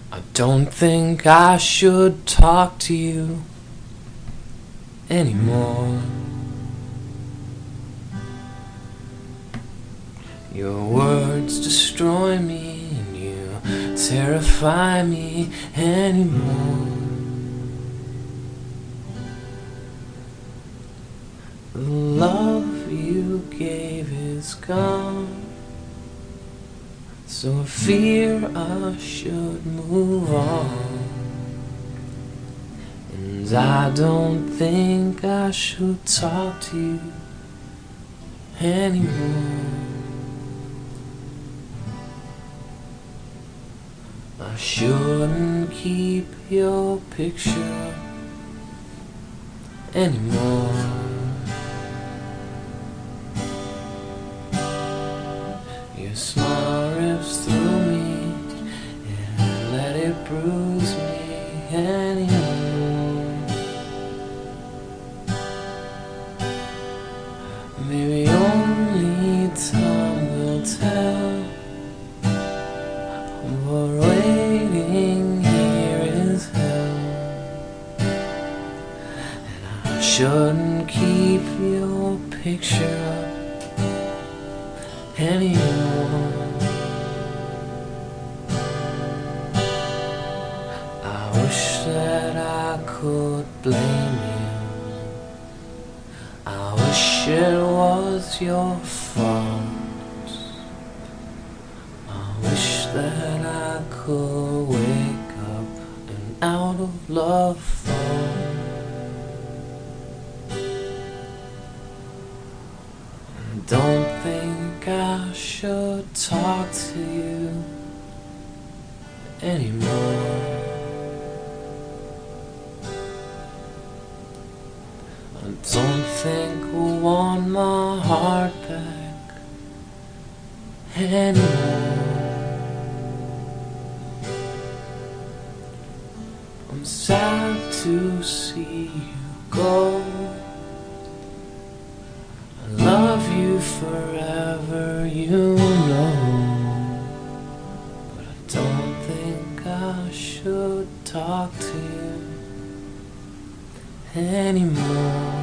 I don't think I should talk to you anymore. Your words destroy me and you terrify me anymore. The love you gave is gone, so I fear I should move on. And I don't think I should talk to you anymore. I shouldn't keep your picture anymore. Your smile rips through me and let it bruise me anymore. Maybe only time will tell, but waiting here is hell. And I shouldn't keep your picture up anymore. I wish that I could blame you. I wish it was your fault. I wish that I could wake up and out of love fall. Don't think I should talk to you anymore. I don't think I want my heart back anymore. I'm sad to see you go. I love you forever, you know. But I don't think I should talk to you anymore.